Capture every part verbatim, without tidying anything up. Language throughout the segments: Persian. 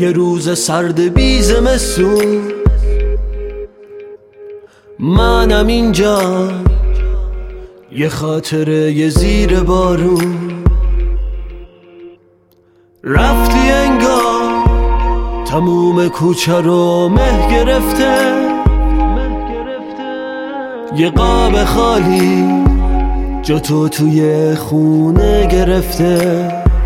یه روز سرد بی زمستون، منم اینجا یه خاطره یه زیر بارون. رفتی انگار تموم کوچه رو مه گرفته، یه قاب خالی جا تو توی خونه گرفته.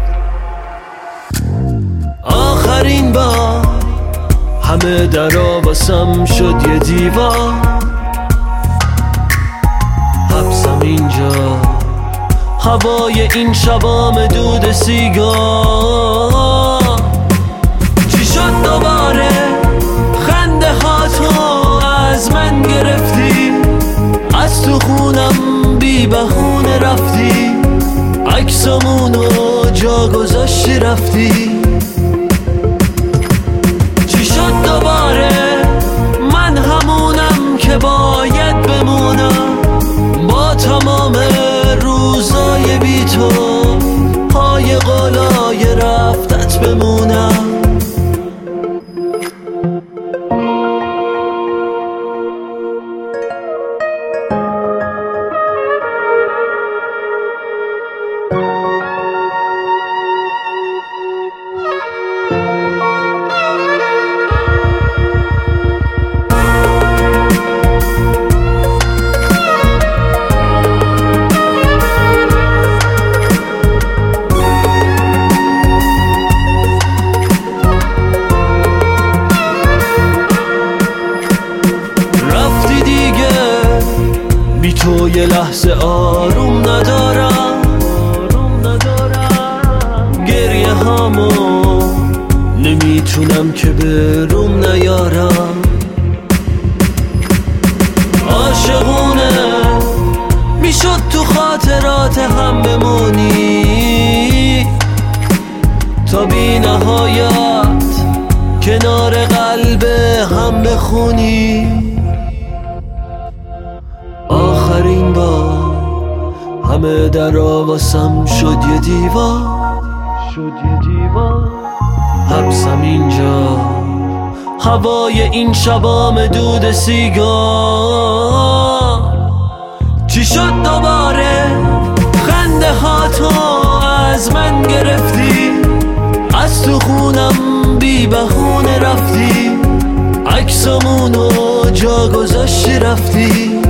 آخرین بار همه درا واسم شد یه دیوار، حبسم اینجا هوای این شبام دود سیگار. چی شد دوباره خنده ها تو از من گرفتی، از تو خونم بی بهونه رفتی، عکسمونو جا گذاشتی رفتی. چی شد دوباره من همونم که باید بمونم، با تمام روزای بی تو پای قولای رفتت بمونم. تو یه لحظه آروم ندارم، گریه هامو نمیتونم که به روم نیارم. عاشقونه میشد تو خاطرات هم بمونی، تا بی نهایت کنار قلب هم بخونی. آخرین بار همه در آواسم شد یه دیوار، شد یه دیوار. حبسم اینجا هوای این شبام دود سیگار. چی شد دوباره خنده ها تو از من گرفتی، از تو خونم بی بهونه رفتی، عکسمونو جا گذاشتی رفتی.